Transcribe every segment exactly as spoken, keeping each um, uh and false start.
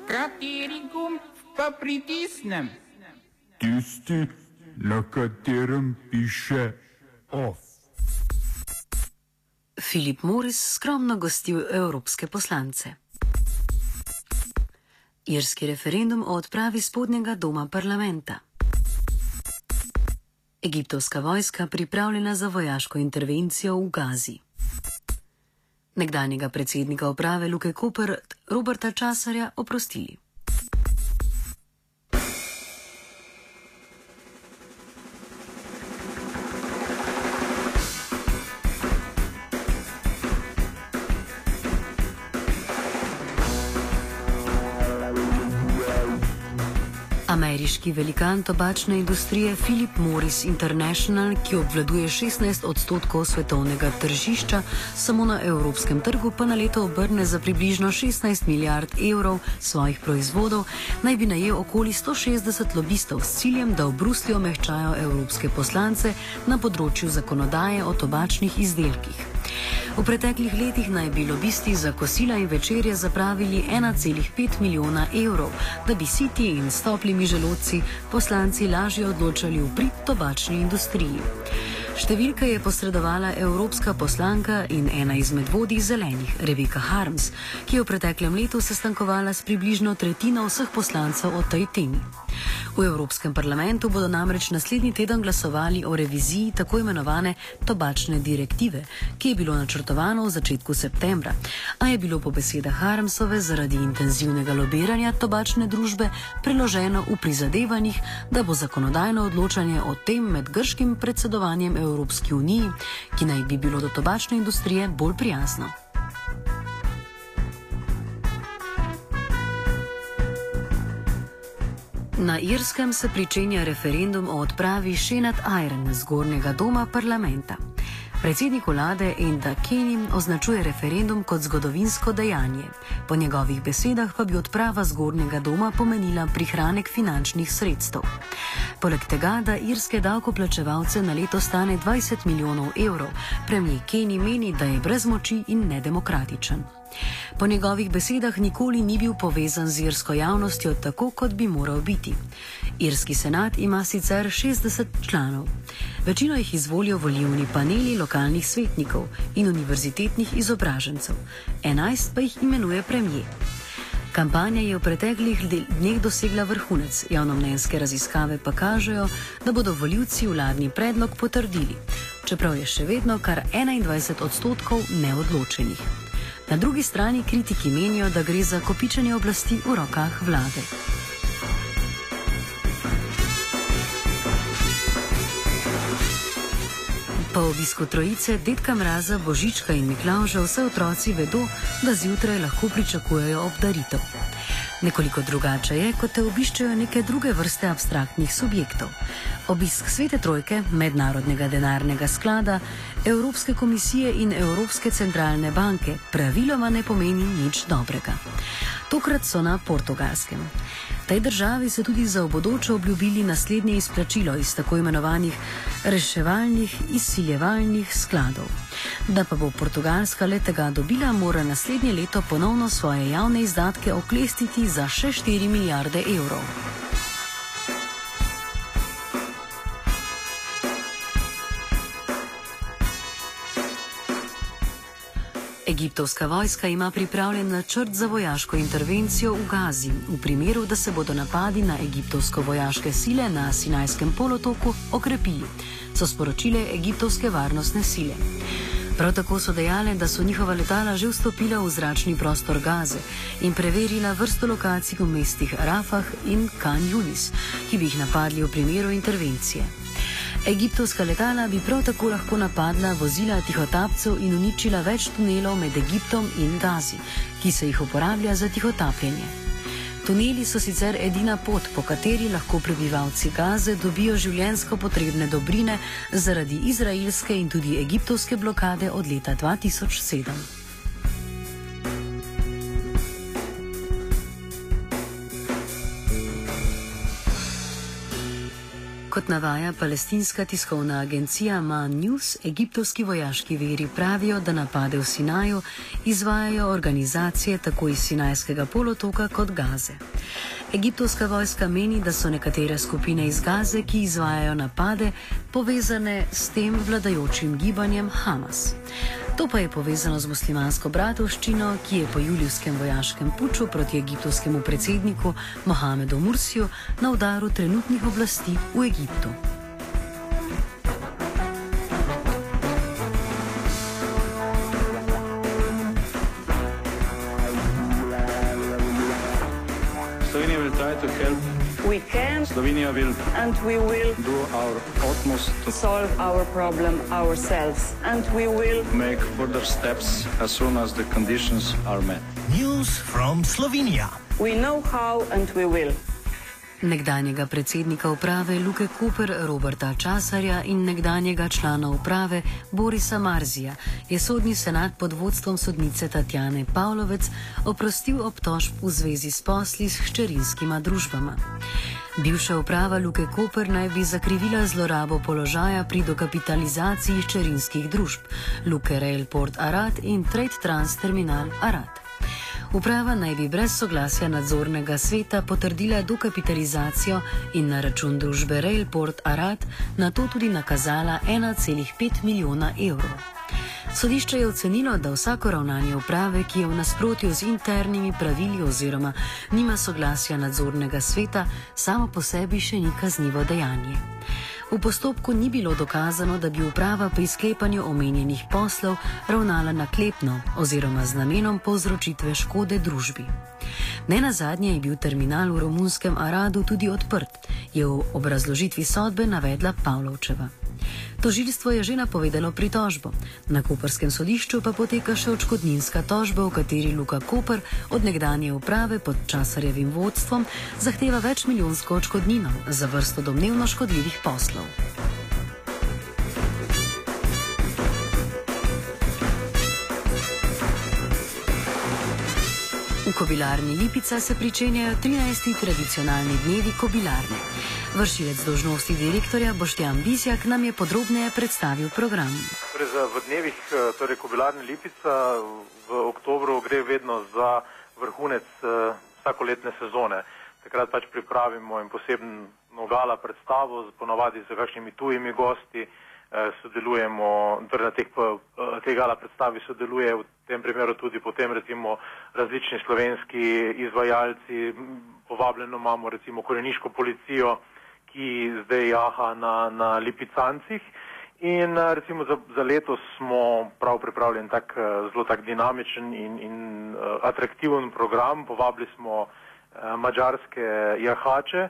Kateri gumb pa pritisnem? Tisti, na katerem piše OF. Philip Morris skromno gostil evropske poslance. Irski referendum o odpravi spodnjega doma parlamenta. Egiptovska vojska pripravljena za vojaško intervencijo v Gazi. Nekdanjega predsednika uprave Luke Koper Roberta Časarja oprostili. Ameriški velikan tobačne industrije Philip Morris International, ki obvladuje šestnajst odstotkov svetovnega tržišča, samo na evropskem trgu pa na leto obrne za približno šestnajst milijard evrov svojih proizvodov, naj bi najel okoli sto šestdeset lobistov s ciljem, da v Bruslju omehčajo evropske poslance na področju zakonodaje o tobačnih izdelkih. V preteklih letih naj bi lobisti za kosila in večerje zapravili ena cela pet milijona evrov, da bi siti in s toplimi želodci poslanci lažje odločali v prid tobačni industriji. Številke je posredovala evropska poslanka in ena izmed vodij zelenih, Rebecca Harms, ki je v preteklem letu sestankovala s približno tretjino vseh poslancev o tej temi. V Evropskem parlamentu bodo namreč naslednji teden glasovali o reviziji tako imenovane tobačne direktive, ki je bilo načrtovano v začetku septembra, a je bilo po besedah Harmsove zaradi intenzivnega lobiranja tobačne družbe preloženo v prizadevanjih, da bo zakonodajno odločanje o tem med grškim predsedovanjem Evropski uniji, ki naj bi bilo do tobačne industrije bolj prijazno. Na Irskem se pričenja referendum o odpravi Sinn Féin zgornjega doma parlamenta. Predsednik vlade Enda Kenny označuje referendum kot zgodovinsko dejanje. Po njegovih besedah pa bi odprava zgornjega doma pomenila prihranek finančnih sredstev. Poleg tega, da irske davkoplačevalce na leto stane dvajset milijonov evrov, premier Kenny meni, da je brez moči in nedemokratičen. Po njegovih besedah nikoli ni bil povezan z irsko javnostjo tako, kot bi moral biti. Irski senat ima sicer šestdeset članov. Večino jih izvolijo volilni paneli lokalnih svetnikov in univerzitetnih izobražencev. enajst pa jih imenuje premier. Kampanja je v preteklih dneh dosegla vrhunec, javnomnenjske raziskave pa kažejo, da bodo volivci vladni predlog potrdili, čeprav je še vedno kar enaindvajset odstotkov neodločenih. Na drugi strani kritiki menijo, da gre za kopičenje oblasti v rokah vlade. Po obisku trojice, dedka Mraza, Božička in Miklavža vse otroci vedo, da zjutraj lahko pričakujejo obdaritev. Nekoliko drugače je, ko te obiščejo neke druge vrste abstraktnih subjektov. Obisk Svete Trojke, Mednarodnega denarnega sklada, Evropske komisije in Evropske centralne banke praviloma ne pomeni nič dobrega. Tokrat so na Portugalskem. Tej državi so tudi za v bodoče obljubili naslednje izplačilo iz tako imenovanih reševalnih izsiljevalnih skladov. Da pa bo Portugalska le tega dobila, mora naslednje leto ponovno svoje javne izdatke oklestiti za še štiri milijarde evrov. Egiptovska vojska ima pripravljen načrt za vojaško intervencijo v Gazi, v primeru, da se bodo napadi na egiptovsko-vojaške sile na Sinajskem polotoku okrepili, so sporočile egiptovske varnostne sile. Prav tako so dejale, da so njihova letala že vstopila v zračni prostor Gaze in preverila vrsto lokacij v mestih Rafah in Khan Yunis, ki bi jih napadli v primeru intervencije. Egiptovska letala bi prav tako lahko napadla vozila tihotapcev in uničila več tunelov med Egiptom in Gazi, ki se jih uporablja za tihotapljenje. Tuneli so sicer edina pot, po kateri lahko prebivalci Gaze dobijo življenjsko potrebne dobrine zaradi izraelske in tudi egiptovske blokade od leta dva tisoč sedem. Kot navaja palestinska tiskovna agencija Man News, egiptovski vojaški viri pravijo, da napade v Sinaju izvajajo organizacije tako iz Sinajskega polotoka kot Gaze. Egiptovska vojska meni, da so nekatere skupine iz Gaze, ki izvajajo napade, povezane s tem vladajočim gibanjem Hamas. To pa je povezano z muslimansko bratovščino, ki je po julijskem vojaškem puču proti egiptovskemu predsedniku Mohamedu Mursiju na udaru trenutnih oblasti v Egiptu. Slovenia will try to help. We can Slovenia will and we will do our utmost to solve our problem ourselves, and we will make further steps as soon as the conditions are met. News from Slovenia. We know how and we will. Nekdanjega predsednika uprave Luke Koper Roberta Časarja in nekdanjega člana uprave Borisa Marzija je sodni senat pod vodstvom sodnice Tatjane Pavlovec oprostil obtožb v zvezi s posli s hčerinskima družbama. Bivša uprava Luke Koper naj bi zakrivila zlorabo položaja pri dokapitalizaciji hčerinskih družb Luke Rail Port Arad in Trade Trans Terminal Arad. Uprava naj bi brez soglasja nadzornega sveta potrdila dokapitalizacijo in na račun družbe Rail Port Arad na to tudi nakazala ena celih pet milijona evrov. Sodišče je ocenilo, da vsako ravnanje uprave, ki je v nasprotju z internimi pravili oziroma nima soglasja nadzornega sveta, samo po sebi še ni kaznivo dejanje. V postopku ni bilo dokazano, da bi uprava pri sklepanju omenjenih poslov ravnala naklepno oziroma z namenom povzročitve škode družbi. Nenazadnje je bil terminal v romunskem Aradu tudi odprt, je v obrazložitvi sodbe navedla Pavlovčeva. Tožilstvo je že napovedalo pritožbo. Na koperskem sodišču pa poteka še odškodninska tožba, v kateri Luka Koper od nekdanje uprave pod Časarjevim vodstvom zahteva večmilijonsko odškodnino za vrsto domnevno škodljivih poslov. V kobilarni Lipica se pričenjajo trinajsti tradicionalni dnevi kobilarne. Vršilec dolžnosti direktorja Boštjan Bizjak nam je podrobneje predstavil program. Torej za, v dnevih torej kobilarne Lipica v oktobru gre vedno za vrhunec uh, vsakoletne sezone. Takrat pač pripravimo in posebno gala predstavo, ponavadi z kakšnimi tujimi gosti, uh, sodelujemo, torej na teh, uh, teh gala predstavi sodeluje v tem primeru tudi potem recimo različni slovenski izvajalci, povabljeno imamo recimo Koreniško policijo, ki zdaj jaha na, na Lipicancih in recimo za, za letos smo prav pripravljeni tak zelo tak dinamičen in, in uh, atraktiven program. Povabili smo uh, mađarske jahače,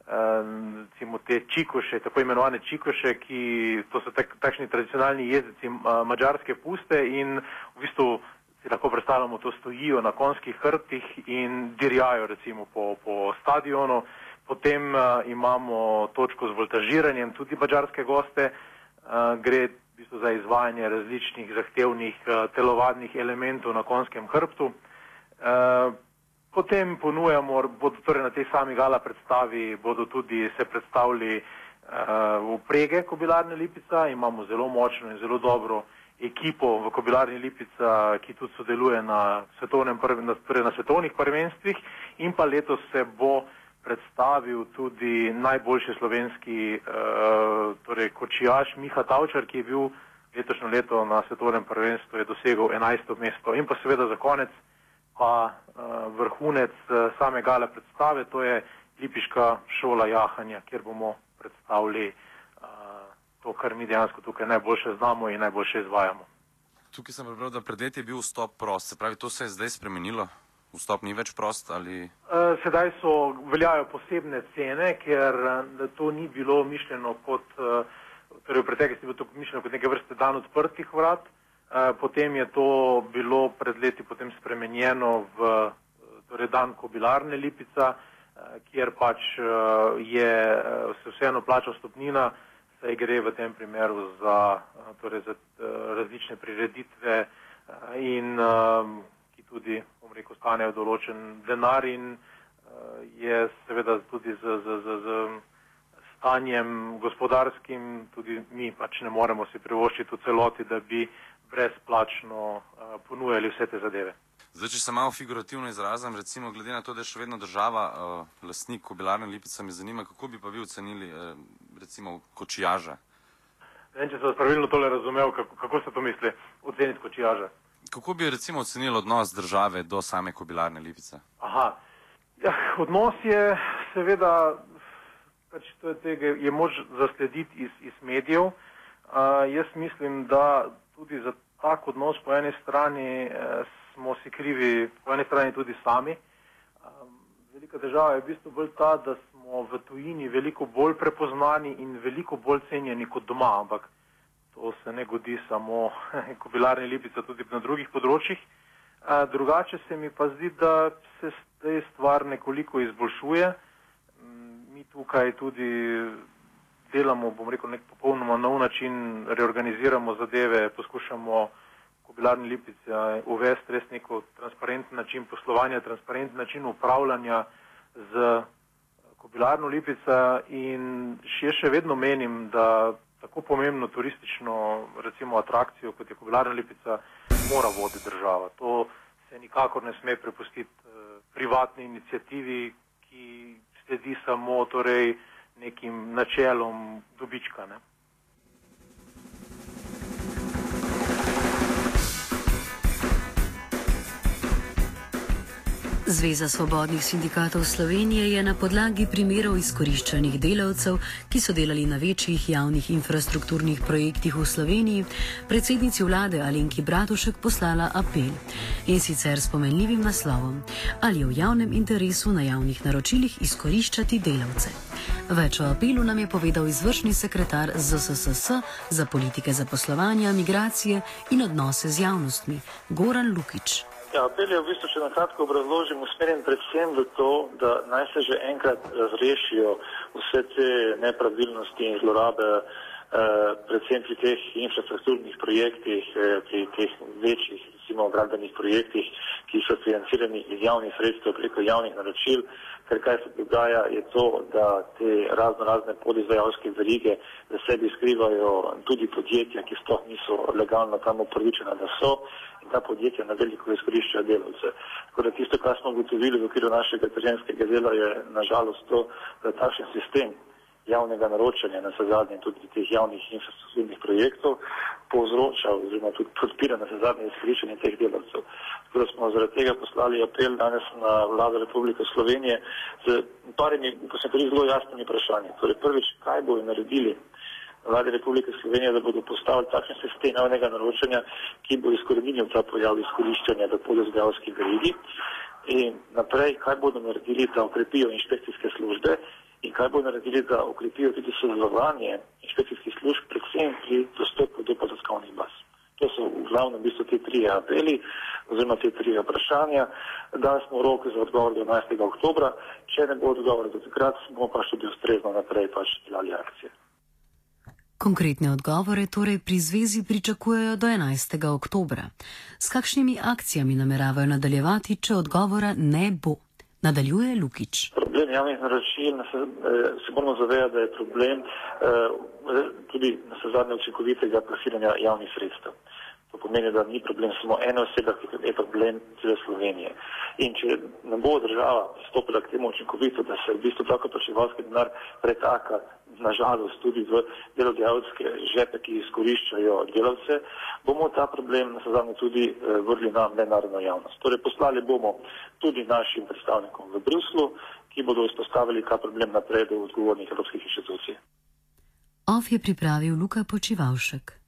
uh, recimo te čikoše, tako imenovane čikoše, ki to so tak, takšni tradicionalni jezdeci uh, mađarske puste in v bistvu si lahko predstavljamo, to stojijo na konjskih hrbtih in dirjajo recimo po, po stadionu. Potem uh, imamo točko z voltažiranjem, tudi mađarske goste, uh, gre v bistvu za izvajanje različnih zahtevnih uh, telovadnih elementov na konjskem hrbtu. Uh, potem ponujamo, bodo torej na tej sami gala predstavi, bodo tudi se predstavili uh, vprege kobilarne Lipica, imamo zelo močno in zelo dobro ekipo v kobilarni Lipica, ki tudi sodeluje na, svetovnem, na, torej na svetovnih prvenstvih in pa letos se bo predstavil tudi najboljši slovenski uh, torej kočijaš Miha Tavčar, ki je bil letošnjo leto na svetovnem prvenstvu, je dosegel enajsto mesto. In pa seveda za konec pa uh, vrhunec uh, same gale predstave, to je Lipiška šola jahanja, kjer bomo predstavili uh, to, kar mi dejansko tukaj najboljše znamo in najboljše izvajamo. Tukaj sem prebral, da pred leti je bil vstop prost, se pravi, to se je zdaj spremenilo? Vstop ni več prost ali? Sedaj so, veljajo posebne cene, ker to ni bilo mišljeno kot, torej v preteklosti je bilo to mišljeno kot neke vrste dan odprtih vrat, potem je to bilo pred leti potem spremenjeno v torej dan kobilarne Lipica, kjer pač je se vseeno plača vstopnina, saj gre v tem primeru za, torej za različne prireditve in tudi, bom rekel, stanejo določen denar in uh, je seveda tudi z, z, z, z stanjem gospodarskim, tudi mi pač ne moremo si privoščiti v celoti, da bi brezplačno ponujali vse te zadeve. Zdaj, če se malo figurativno izrazim, recimo glede na to, da je še vedno država uh, lastnik Kobilarne Lipica, me zanima, kako bi pa vi ocenili uh, recimo kočijaža? Ne vem, če sem pravilno tole razumel, kako, kako ste to misli, oceniti kočijaža? Kako bi recimo ocenili odnos države do same Kobilarne Lipica? Aha, ja, odnos je seveda, pač to je, tega, je moč zaslediti iz, iz medijev. Uh, jaz mislim, da tudi za tak odnos po eni strani eh, smo si krivi, po eni strani tudi sami. Um, velika težava je v bistvu bolj ta, da smo v tujini veliko bolj prepoznani in veliko bolj cenjeni kot doma, ampak to se ne godi samo Kobilarni Lipica, tudi na drugih področjih. Uh, drugače se mi pa zdi, da se zdaj stvar nekoliko izboljšuje. Um, mi tukaj tudi delamo, bom rekel, nek popolnoma nov način, reorganiziramo zadeve, poskušamo Kobilarni Lipica uvesti res neko transparenten način poslovanja, transparenten način upravljanja z Kobilarno Lipica in še, še vedno menim, da tako pomembno turistično, recimo, atrakcijo, kot je Kobilarna Lipica, mora voditi država. To se nikakor ne sme prepustiti eh, privatni iniciativi, ki sledi samo, torej, nekim načelom dobička. Ne? Zveza svobodnih sindikatov Slovenije je na podlagi primerov izkoriščanih delavcev, ki so delali na večjih javnih infrastrukturnih projektih v Sloveniji, predsednici vlade Alenki Bratušek poslala apel. In sicer s pomenljivim naslovom: Ali je v javnem interesu na javnih naročilih izkoriščati delavce? Več o apelu nam je povedal izvršni sekretar Z S S S za politike zaposlovanja, migracije in odnose z javnostmi, Goran Lukič. Ja, apel je v bistvu, če na kratko obrazložim, usmerjen predvsem v to, da naj se že enkrat razrešijo vse te nepravilnosti in zlorabe, eh, predvsem pri teh infrastrukturnih projektih, eh, pri teh večjih, recimo gradbenih projektih, ki so financirani iz javnih sredstev preko javnih naročil, ker kaj se dogaja je to, da te razno razne podizvajalske verige za sebi skrivajo tudi podjetja, ki sploh niso legalno tam upravičena, da so, in ta podjetja na veliko izkoriščajo delavce. Tako da tisto, kar smo ugotovili v okviru našega terjenskega dela, je nažalost to, da takšen sistem javnega naročanja, na zadnje tudi teh javnih infrastrukturnih projektov, povzroča oziroma tudi podpira na zadnje izkoriščanje teh delavcev. Tako da smo zaradi tega poslali apel danes na vlado Republike Slovenije z parimi, ko se pri zelo jasnimi vprašanji. Torej prvič, kaj bodo naredili vlade Republike Slovenije, da bodo postavili takšen sistem javnega naročanja, ki bo izkoreninil ta pojav izkoriščanja v podizvajalski verigi, in naprej, kaj bodo naredili, da okrepijo inšpekcijske službe in kaj bodo naredili, da okrepijo tudi sodelovanje inšpekcijskih služb, predvsem pri dostopu do podatkovnih baz. To so v glavnem v bistvu te tri apeli oziroma te tri vprašanja. Danes smo rok za odgovor do enajstega oktobra. Če ne bo odgovor do takrat, bomo pa tudi ustrezno naprej pač delali akcije. Konkretne odgovore torej pri zvezi pričakujejo do enajstega oktobra. S kakšnimi akcijami nameravajo nadaljevati, če odgovora ne bo? Nadaljuje Lukič. Problem javnih naročil se, se moramo zavedati, da je problem eh, tudi na zadnje učinkovitega plasiranja javnih sredstev. To pomeni, da ni problem samo ene osebe, ki je problem cele Slovenije. In če ne bo država stopila k temu učinkovito, da se v bistvu tako plačevalski denar pretaka, nažalost, tudi v delodajalske žepe, ki izkoriščajo delavce, bomo ta problem na zadnje tudi vrli na mednarodno javnost. Torej, poslali bomo tudi našim predstavnikom v Bruslu, ki bodo izpostavili ta problem naprej do odgovornih evropskih inštitucij. Of je pripravil Luka Počivalšek.